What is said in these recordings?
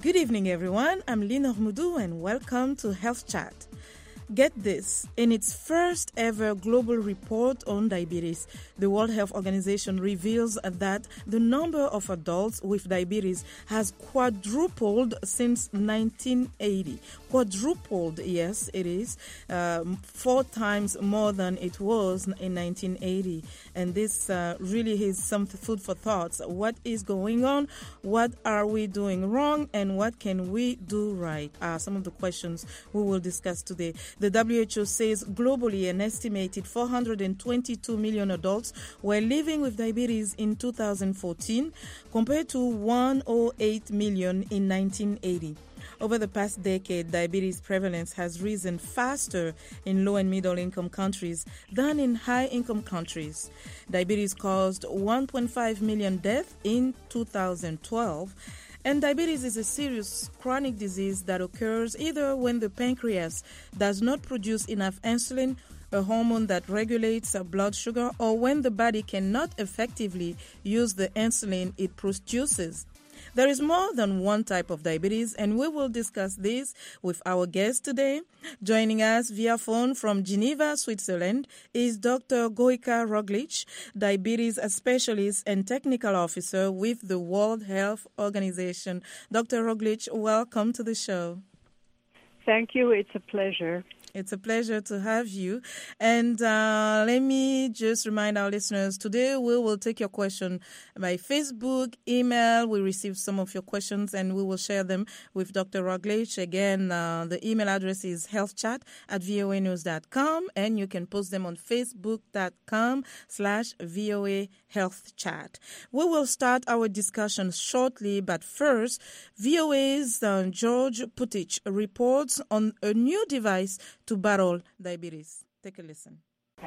Good evening, everyone. I'm Lina Hormoudou, and welcome to Health Chat. Get this, in its first ever global report on diabetes, the World Health Organization reveals that the number of adults with diabetes has quadrupled since 1980. Quadrupled, yes, it is, 4 times more than it was in 1980. And this really is some food for thoughts. What is going on? What are we doing wrong? And what can we do right? Are some of the questions we will discuss today. The WHO says globally an estimated 422 million adults were living with diabetes in 2014 compared to 108 million in 1980. Over the past decade, diabetes prevalence has risen faster in low and middle income countries than in high income countries. Diabetes caused 1.5 million deaths in 2012. And diabetes is a serious chronic disease that occurs either when the pancreas does not produce enough insulin, a hormone that regulates blood sugar, or when the body cannot effectively use the insulin it produces. There is more than one type of diabetes, and we will discuss this with our guest today. Joining us via phone from Geneva, Switzerland, is Dr. Gojka Roglic, diabetes specialist and technical officer with the World Health Organization. Dr. Roglic, welcome to the show. Thank you. It's a pleasure. It's a pleasure to have you. And let me just remind our listeners, today we will take your question by Facebook, email. We received some of your questions and we will share them with Dr. Roglic. Again, the email address is healthchat@voanews.com, and you can post them on facebook.com/VOA Health Chat. We will start our discussion shortly, but first, VOA's George Putic reports on a new device to battle diabetes. Take a listen.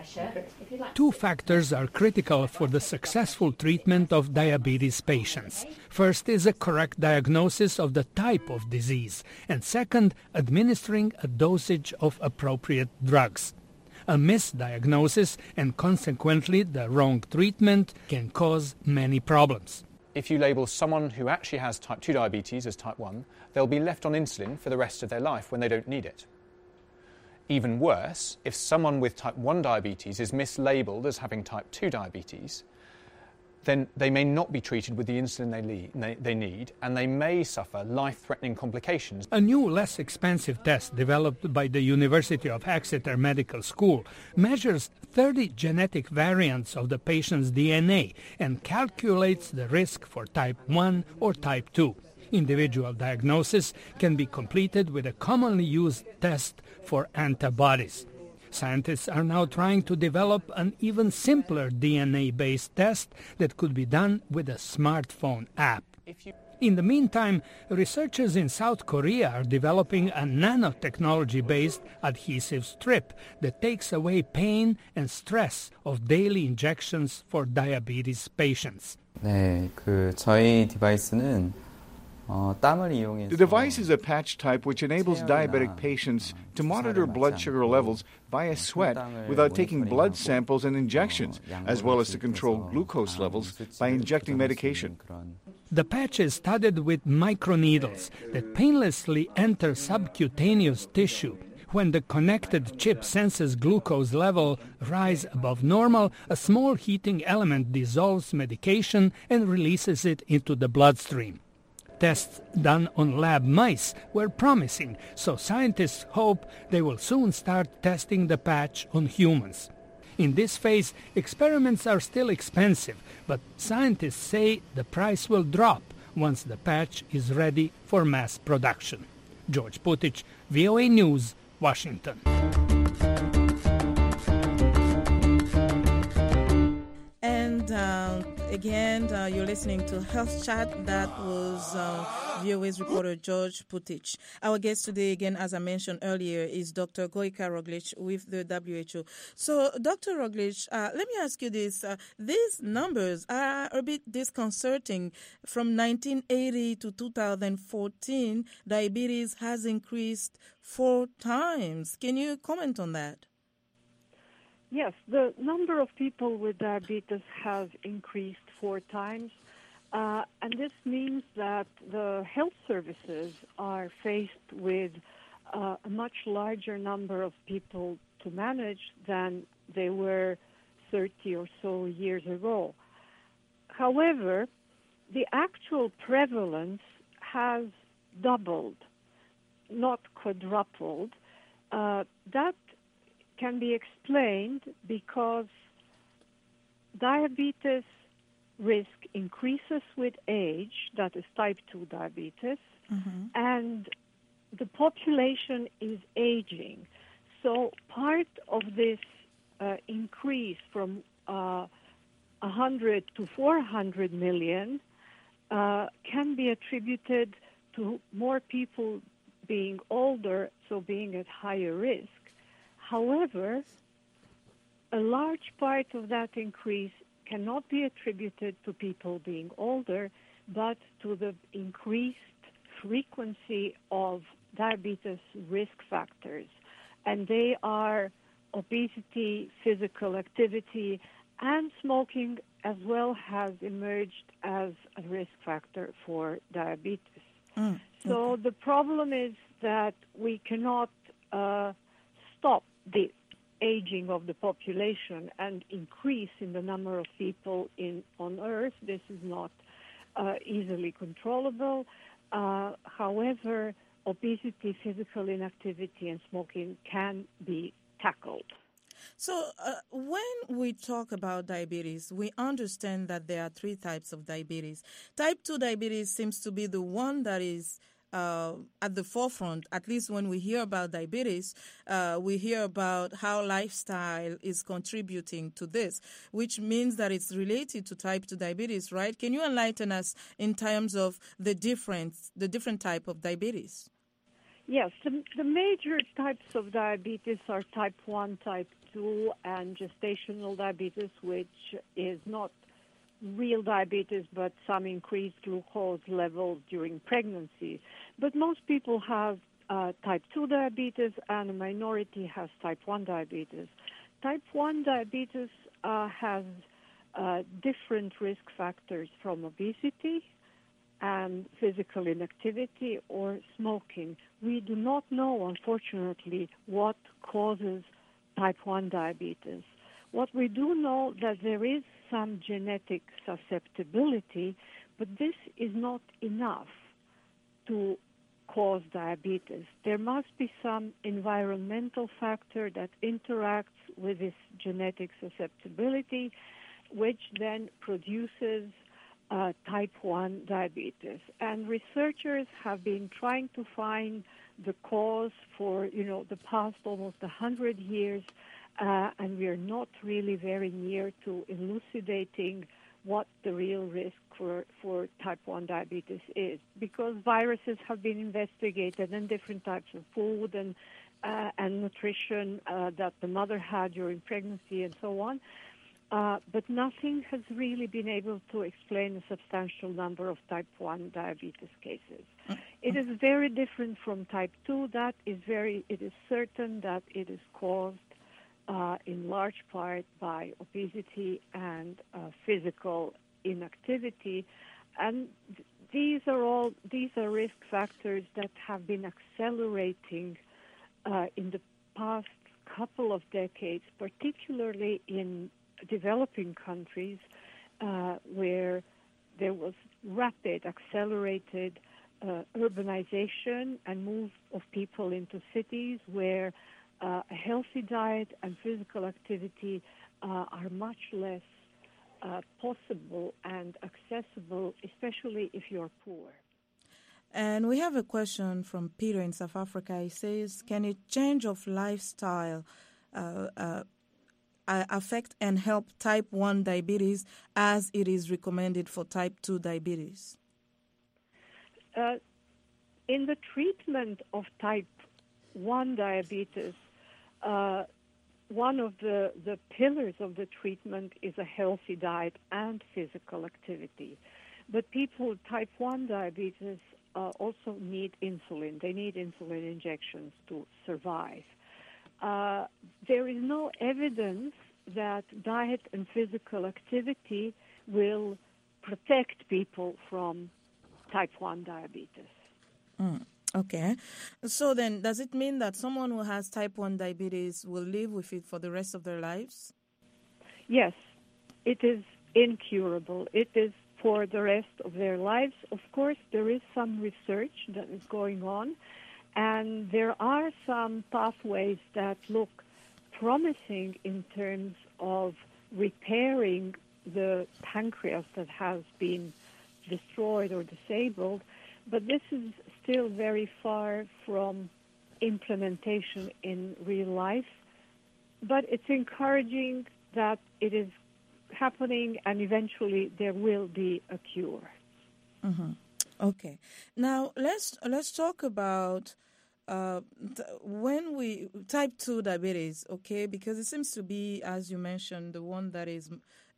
Two factors are critical for the successful treatment of diabetes patients. First is a correct diagnosis of the type of disease, and second, administering a dosage of appropriate drugs. A misdiagnosis and consequently the wrong treatment can cause many problems. If you label someone who actually has type 2 diabetes as type 1, they'll be left on insulin for the rest of their life when they don't need it. Even worse, if someone with type 1 diabetes is mislabeled as having type 2 diabetes, then they may not be treated with the insulin they need, and they may suffer life-threatening complications. A new, less expensive test developed by the University of Exeter Medical School measures 30 genetic variants of the patient's DNA and calculates the risk for type 1 or type 2. Individual diagnosis can be completed with a commonly used test for antibodies. Scientists are now trying to develop an even simpler DNA-based test that could be done with a smartphone app. In the meantime, researchers in South Korea are developing a nanotechnology-based adhesive strip that takes away pain and stress of daily injections for diabetes patients. 저희 디바이스는 The device is a patch type which enables diabetic patients to monitor blood sugar levels via sweat without taking blood samples and injections, as well as to control glucose levels by injecting medication. The patch is studded with microneedles that painlessly enter subcutaneous tissue. When the connected chip senses glucose level rise above normal, a small heating element dissolves medication and releases it into the bloodstream. Tests done on lab mice were promising, so scientists hope they will soon start testing the patch on humans. In this phase, experiments are still expensive, but scientists say the price will drop once the patch is ready for mass production. George Putic, VOA News, Washington. And again, you're listening to Health Chat. That was VOA's reporter George Putic. Our guest today, again, as I mentioned earlier, is Dr. Gojka Roglic with the WHO. So, Dr. Roglic, let me ask you this. These numbers are a bit disconcerting. From 1980 to 2014, diabetes has increased 4 times. Can you comment on that? Yes, the number of people with diabetes has increased 4 times. And this means that the health services are faced with a much larger number of people to manage than they were 30 or so years ago. However, the actual prevalence has doubled, not quadrupled. That can be explained because diabetes risk increases with age, that is type 2 diabetes, and the population is aging. So part of this increase from 100 to 400 million can be attributed to more people being older, so being at higher risk. However, a large part of that increase cannot be attributed to people being older, but to the increased frequency of diabetes risk factors. And they are obesity, physical activity, and smoking as well has emerged as a risk factor for diabetes. So the problem is that we cannot stop the aging of the population and increase in the number of people on Earth. This is not easily controllable. However, obesity, physical inactivity, and smoking can be tackled. So when we talk about diabetes, we understand that there are three types of diabetes. Type 2 diabetes seems to be the one that is at the forefront. At least when we hear about diabetes, we hear about how lifestyle is contributing to this, which means that it's related to type 2 diabetes, right? Can you enlighten us in terms of the different type of diabetes? Yes, the major types of diabetes are type 1, type 2, and gestational diabetes, which is not real diabetes, but some increased glucose levels during pregnancy. But most people have type 2 diabetes, and a minority has type 1 diabetes. Type 1 diabetes has different risk factors from obesity and physical inactivity or smoking. We do not know, unfortunately, what causes type 1 diabetes. What we do know that there is some genetic susceptibility, but this is not enough to cause diabetes. There must be some environmental factor that interacts with this genetic susceptibility, which then produces type 1 diabetes. And researchers have been trying to find the cause for, the past almost 100 years, and we are not really very near to elucidating what the real risk for type 1 diabetes is, because viruses have been investigated and different types of food and nutrition that the mother had during pregnancy and so on. But nothing has really been able to explain a substantial number of type 1 diabetes cases. It is very different from type 2. It is certain that it is caused in large part by obesity and physical inactivity. And these are risk factors that have been accelerating in the past couple of decades, particularly in developing countries where there was rapid, accelerated urbanization and move of people into cities where a healthy diet and physical activity are much less possible and accessible, especially if you're poor. And we have a question from Peter in South Africa. He says, can a change of lifestyle affect and help type 1 diabetes as it is recommended for type 2 diabetes? In the treatment of type 1 diabetes, one of the pillars of the treatment is a healthy diet and physical activity. But people with type 1 diabetes also need insulin. They need insulin injections to survive. There is no evidence that diet and physical activity will protect people from type 1 diabetes. Okay. So then, does it mean that someone who has type 1 diabetes will live with it for the rest of their lives? Yes, it is incurable. It is for the rest of their lives. Of course, there is some research that is going on, and there are some pathways that look promising in terms of repairing the pancreas that has been destroyed or disabled, but this is still very far from implementation in real life. But it's encouraging that it is happening, and eventually there will be a cure. Mm-hmm. Okay. Now let's talk about when we type 2 diabetes. Okay, because it seems to be, as you mentioned, the one that is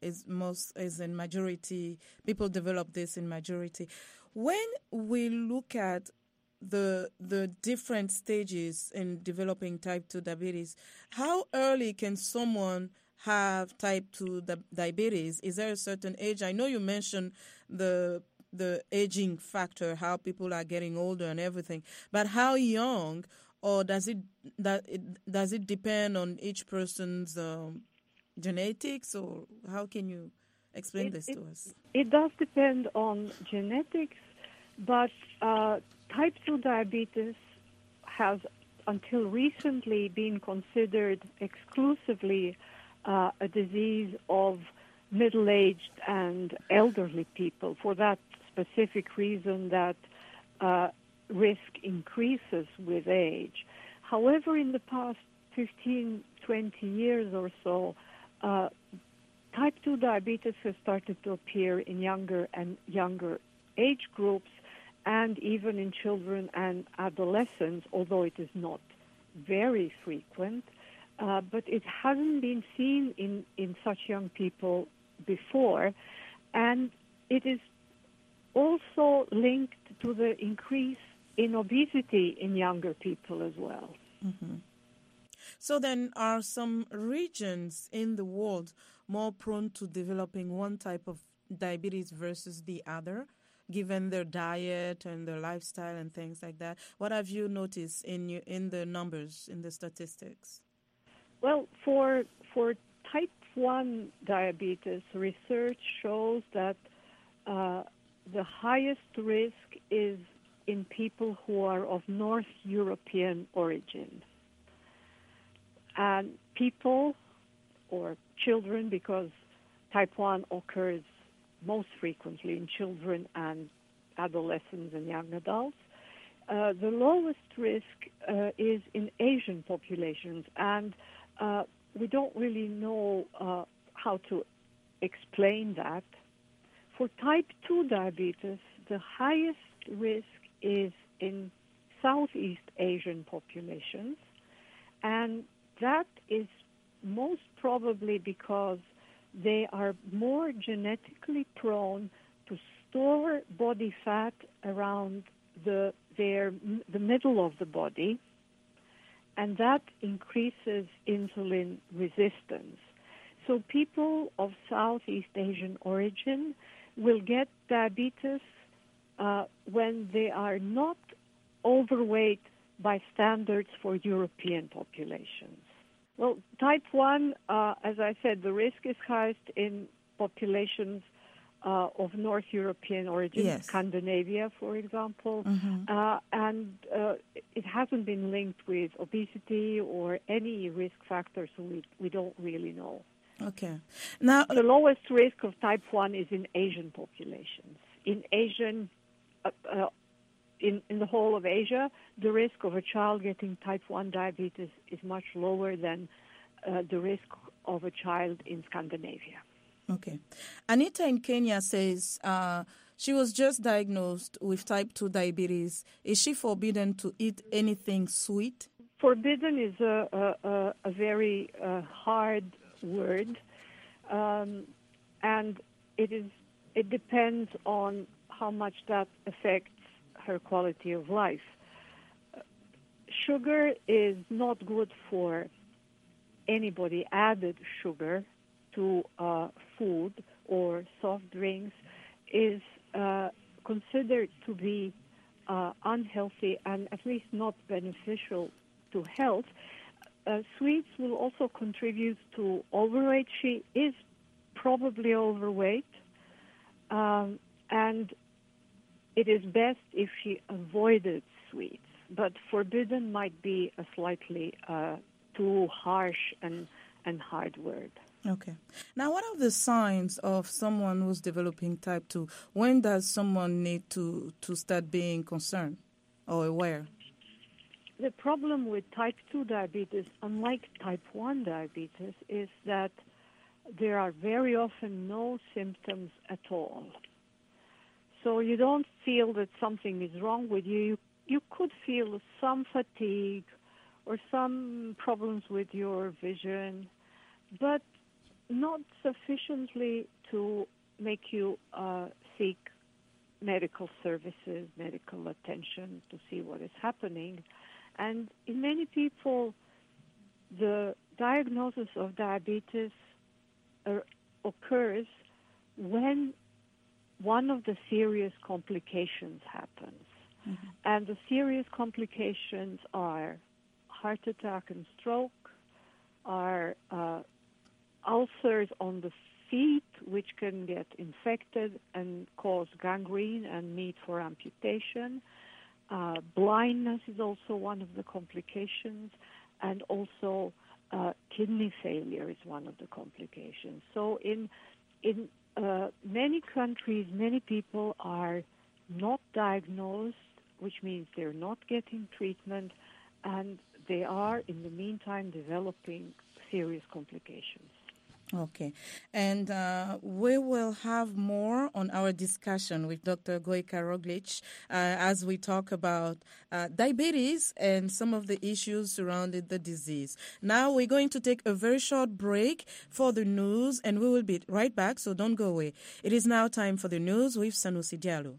in majority. People develop this in majority. When we look at the different stages in developing type 2 diabetes, how early can someone have type 2 diabetes? Is there a certain age? I know you mentioned the aging factor, how people are getting older and everything, but how young, or does it depend on each person's genetics, or how can you explain this to us? It does depend on genetics, but type 2 diabetes has until recently been considered exclusively a disease of middle-aged and elderly people, for that specific reason that risk increases with age. However, in the past 15, 20 years or so, type 2 diabetes has started to appear in younger and younger age groups, and even in children and adolescents, although it is not very frequent. But it hasn't been seen in such young people before, and it is also linked to the increase in obesity in younger people as well. Mm-hmm. So then, are some regions in the world more prone to developing one type of diabetes versus the other, given their diet and their lifestyle and things like that? What have you noticed in the numbers, in the statistics? Well, for type 1 diabetes, research shows that the highest risk is in people who are of North European origin. And people, or children, because type 1 occurs most frequently in children and adolescents and young adults. The lowest risk is in Asian populations, and we don't really know how to explain that. For type 2 diabetes, the highest risk is in Southeast Asian populations, and that is most probably because they are more genetically prone to store body fat around the middle of the body, and that increases insulin resistance. So people of Southeast Asian origin will get diabetes when they are not overweight by standards for European populations. Well, type 1, as I said, the risk is highest in populations of North European origin, yes. Scandinavia, for example, and it hasn't been linked with obesity or any risk factors, so we don't really know. Okay. Now, the lowest risk of type 1 is in Asian populations. In the whole of Asia, the risk of a child getting type 1 diabetes is much lower than the risk of a child in Scandinavia. Okay. Anita in Kenya says she was just diagnosed with type 2 diabetes. Is she forbidden to eat anything sweet? Forbidden is a very hard word, and it depends on how much that affects her quality of life. Sugar is not good for anybody. Added sugar to food or soft drinks is considered to be unhealthy and at least not beneficial to health, sweets will also contribute to overweight. She is probably overweight, and it is best if she avoided sweets. But forbidden might be a slightly too harsh and hard word. Okay. Now, what are the signs of someone who's developing type 2? When does someone need to start being concerned or aware? The problem with type 2 diabetes, unlike type 1 diabetes, is that there are very often no symptoms at all. So you don't feel that something is wrong with you. You could feel some fatigue or some problems with your vision, but not sufficiently to make you seek medical services, medical attention to see what is happening. And in many people, the diagnosis of diabetes occurs when one of the serious complications happens. Mm-hmm. And the serious complications are heart attack and stroke, are ulcers on the feet, which can get infected and cause gangrene and need for amputation. Blindness is also one of the complications, and also kidney failure is one of the complications. So in many countries, many people are not diagnosed, which means they're not getting treatment, and they are, in the meantime, developing serious complications. Okay. And we will have more on our discussion with Dr. Gojka Roglic as we talk about diabetes and some of the issues surrounding the disease. Now we're going to take a very short break for the news, and we will be right back, so don't go away. It is now time for the news with Sanusi Diallo.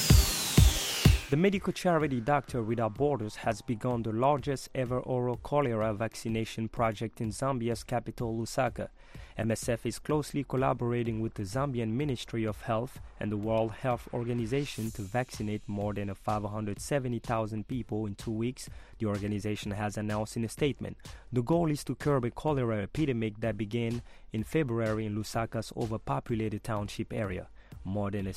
The medical charity Doctors Without Borders has begun the largest ever oral cholera vaccination project in Zambia's capital, Lusaka. MSF is closely collaborating with the Zambian Ministry of Health and the World Health Organization to vaccinate more than 570,000 people in 2 weeks, the organization has announced in a statement. The goal is to curb a cholera epidemic that began in February in Lusaka's overpopulated township area. More than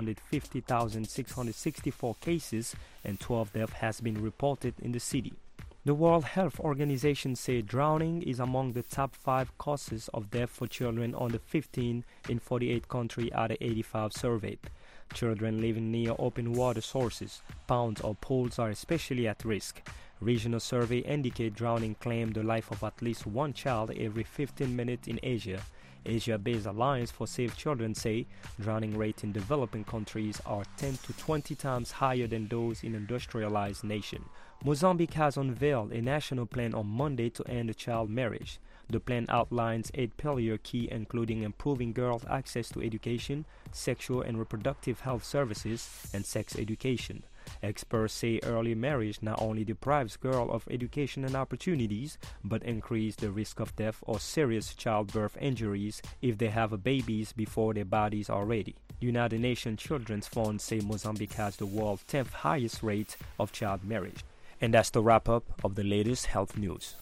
650,664 cases and 12 deaths has been reported in the city. The World Health Organization said drowning is among the top 5 causes of death for children under 15 in 48 countries out of 85 surveyed. Children living near open water sources, ponds or pools are especially at risk. Regional survey indicate drowning claimed the life of at least one child every 15 minutes in Asia. Asia-based Alliance for Safe Children say drowning rates in developing countries are 10 to 20 times higher than those in industrialized nations. Mozambique has unveiled a national plan on Monday to end child marriage. The plan outlines 8 pillars key, including improving girls' access to education, sexual and reproductive health services, and sex education. Experts say early marriage not only deprives girls of education and opportunities, but increases the risk of death or serious childbirth injuries if they have babies before their bodies are ready. United Nations Children's Fund say Mozambique has the world's 10th highest rate of child marriage. And that's the wrap-up of the latest health news.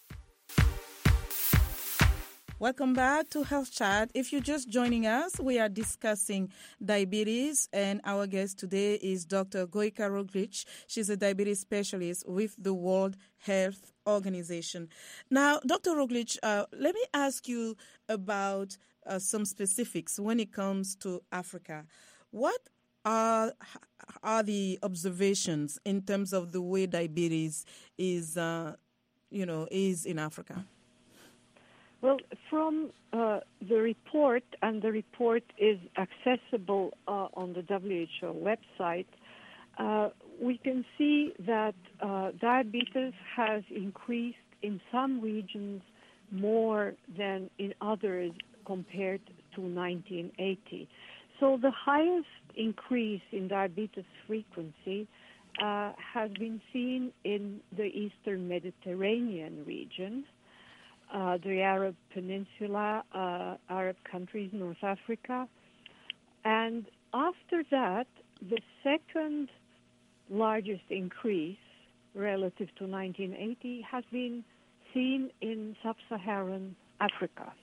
Welcome back to Health Chat. If you're just joining us, we are discussing diabetes, and our guest today is Dr. Gojka Roglic. She's a diabetes specialist with the World Health Organization. Now, Dr. Roglic, let me ask you about some specifics when it comes to Africa. What are the observations in terms of the way diabetes is in Africa? Well, from the report, and the report is accessible on the WHO website, we can see that diabetes has increased in some regions more than in others compared to 1980. So the highest increase in diabetes frequency has been seen in the Eastern Mediterranean region, the Arab Peninsula, Arab countries, North Africa, And after that, the second largest increase relative to 1980 has been seen in sub-Saharan Africa.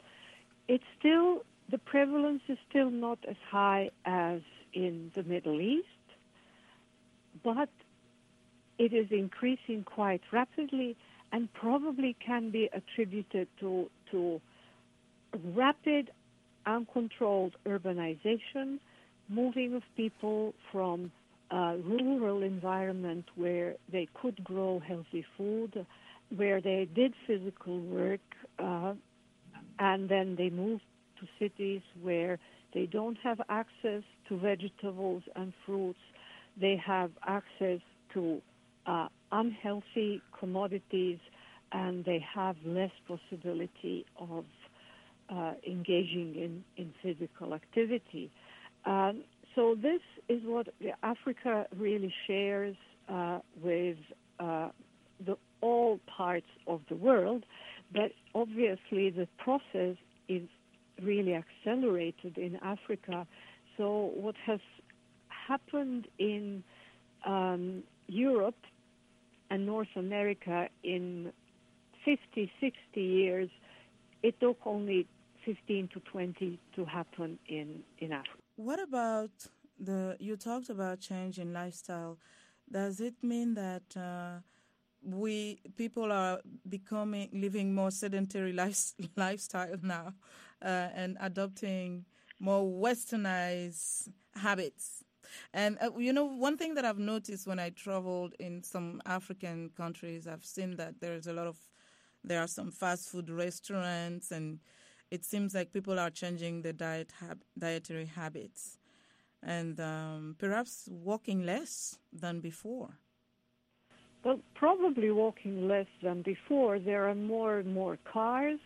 The prevalence is still not as high as in the Middle East, but it is increasing quite rapidly and probably can be attributed to rapid, uncontrolled urbanization, moving of people from a rural environment where they could grow healthy food, where they did physical work, and then they moved to cities where they don't have access to vegetables and fruits. They have access to unhealthy commodities, and they have less possibility of engaging in physical activity. So this is what Africa really shares with all parts of the world, but obviously the process is really accelerated in Africa. So what has happened in Europe and North America in 50, 60 years, it took only 15 to 20 to happen in Africa. What about you talked about change in lifestyle. Does it mean that people are living more sedentary lifestyle now and adopting more westernized habits? And, one thing that I've noticed when I traveled in some African countries, I've seen that there are some fast food restaurants, and it seems like people are changing their dietary habits and perhaps walking less than before. Well, probably walking less than before. There are more and more cars.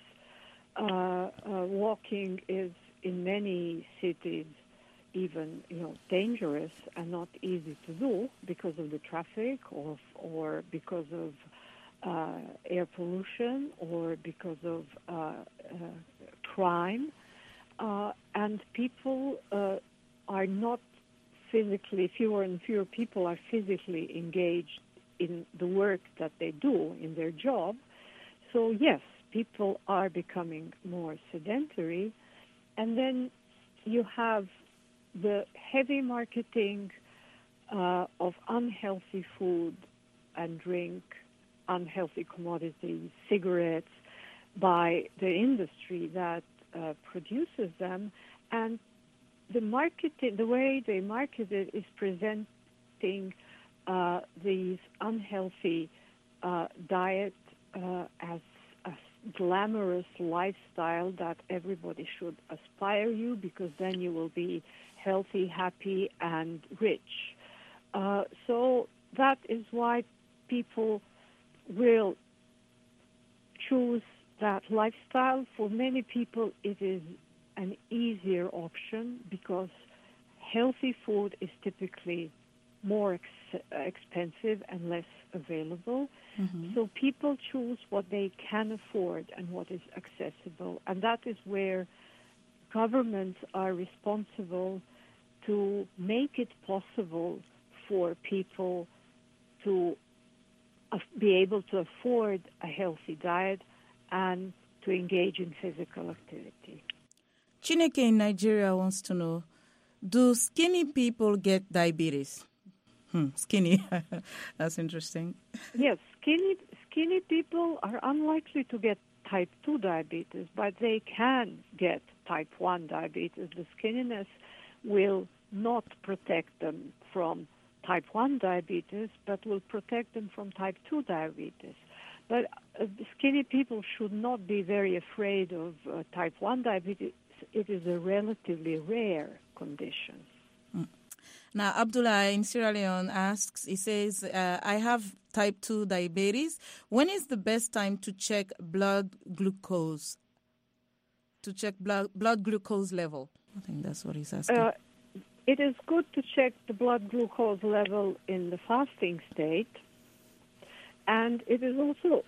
Walking is in many cities even dangerous and not easy to do because of the traffic or because of air pollution or because of crime. And people are not physically, fewer and fewer people are physically engaged in the work that they do in their job. So yes, people are becoming more sedentary. And then you have the heavy marketing of unhealthy food and drink, unhealthy commodities, cigarettes, by the industry that produces them. And the way they market it is presenting these unhealthy diet as a glamorous lifestyle that everybody should aspire to, because then you will be healthy, happy, and rich. So that is why people will choose that lifestyle. For many people, it is an easier option because healthy food is typically more expensive and less available. Mm-hmm. So people choose what they can afford and what is accessible. And that is where governments are responsible to make it possible for people to be able to afford a healthy diet and to engage in physical activity. Chineke in Nigeria wants to know, do skinny people get diabetes? Skinny. That's interesting. Yes, skinny people are unlikely to get type 2 diabetes, but they can get type 1 diabetes. The skinniness will not protect them from type 1 diabetes, but will protect them from type 2 diabetes. But skinny people should not be very afraid of type 1 diabetes. It is a relatively rare condition. Now, Abdullah in Sierra Leone asks, he says, I have type 2 diabetes. When is the best time to check blood glucose? To check blood glucose level? I think that's what he's asking. It is good to check the blood glucose level in the fasting state. And it is also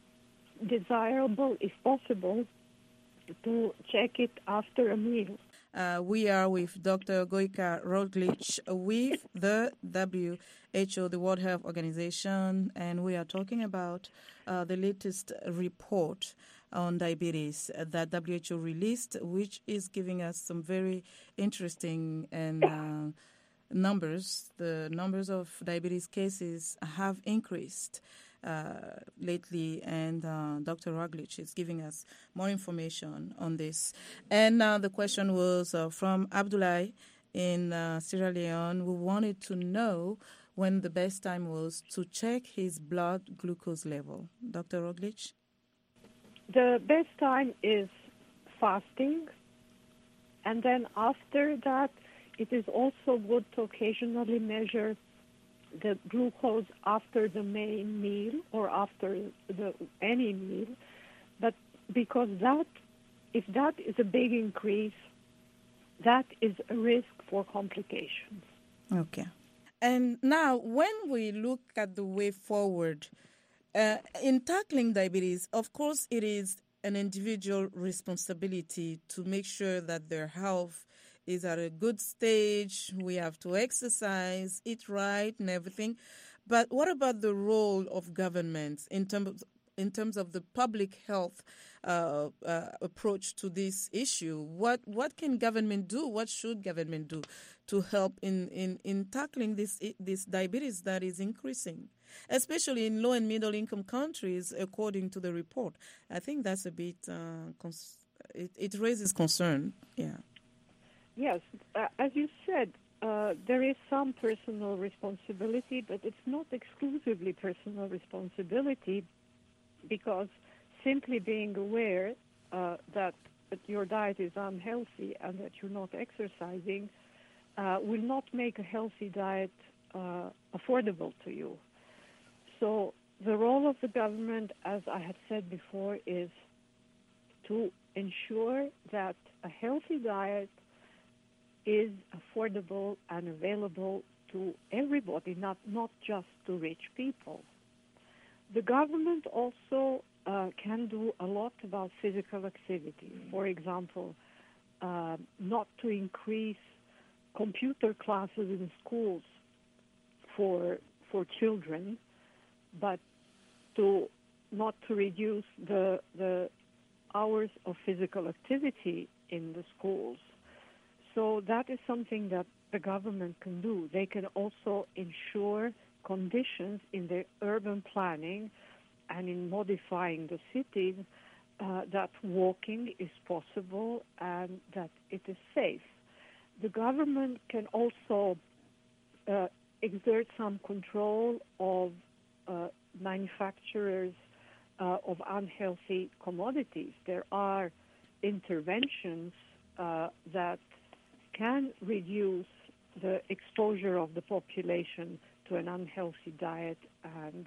desirable, if possible, to check it after a meal. We are with Dr. Gojka Roglic with the WHO, the World Health Organization, and we are talking about the latest report on diabetes that WHO released, which is giving us some very interesting and numbers. The numbers of diabetes cases have increased lately, and Dr. Roglic is giving us more information on this. And the question was from Abdoulaye in Sierra Leone, who wanted to know when the best time was to check his blood glucose level. Dr. Roglic? The best time is fasting, and then after that, it is also good to occasionally measure the glucose after the main meal or after any meal, but because if that is a big increase, that is a risk for complications. Okay. And now, when we look at the way forward, in tackling diabetes, of course, it is an individual responsibility to make sure that their health is at a good stage. We have to exercise, eat right, and everything. But what about the role of governments in terms of the public health approach to this issue? What can government do? What should government do to help in tackling this diabetes that is increasing, especially in low and middle income countries, according to the report? I think that's a bit it raises concern. Yeah. Yes, as you said, there is some personal responsibility, but it's not exclusively personal responsibility, because simply being aware that your diet is unhealthy and that you're not exercising will not make a healthy diet affordable to you. So the role of the government, as I had said before, is to ensure that a healthy diet is affordable and available to everybody, not just to rich people. The government also can do a lot about physical activity. For example, not to increase computer classes in schools for children, but not to reduce the hours of physical activity in the schools. So that is something that the government can do. They can also ensure conditions in their urban planning and in modifying the cities that walking is possible and that it is safe. The government can also exert some control of manufacturers of unhealthy commodities. There are interventions that can reduce the exposure of the population to an unhealthy diet, and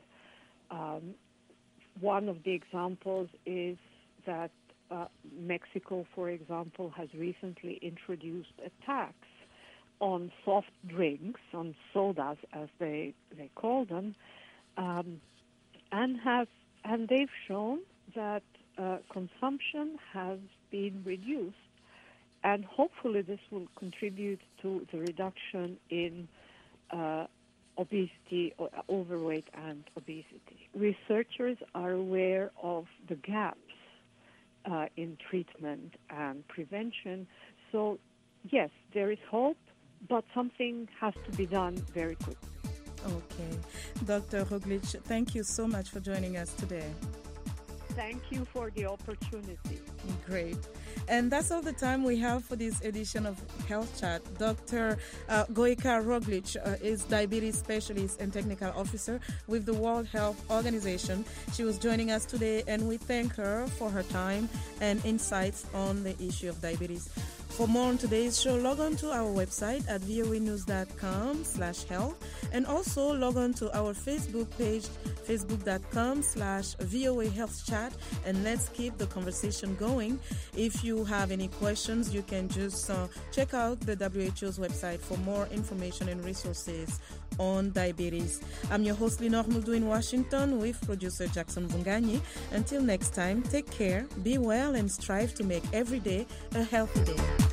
one of the examples is that Mexico, for example, has recently introduced a tax on soft drinks, on sodas as they call them, and they've shown that consumption has been reduced. And hopefully this will contribute to the reduction in obesity, or overweight and obesity. Researchers are aware of the gaps in treatment and prevention. So, yes, there is hope, but something has to be done very quickly. Okay. Dr. Roglic, thank you so much for joining us today. Thank you for the opportunity. Great. And that's all the time we have for this edition of Health Chat. Dr. Gojka Roglic is diabetes specialist and technical officer with the World Health Organization. She was joining us today, and we thank her for her time and insights on the issue of diabetes. For more on today's show, log on to our website at voanews.com/health, and also log on to our Facebook page, facebook.com/VOA Health Chat, and let's keep the conversation going. If you have any questions, you can just check out the WHO's website for more information and resources on diabetes. I'm your host, Lenore Muldu in Washington, with producer Jackson Vunganyi. Until next time, take care, be well, and strive to make every day a healthy day.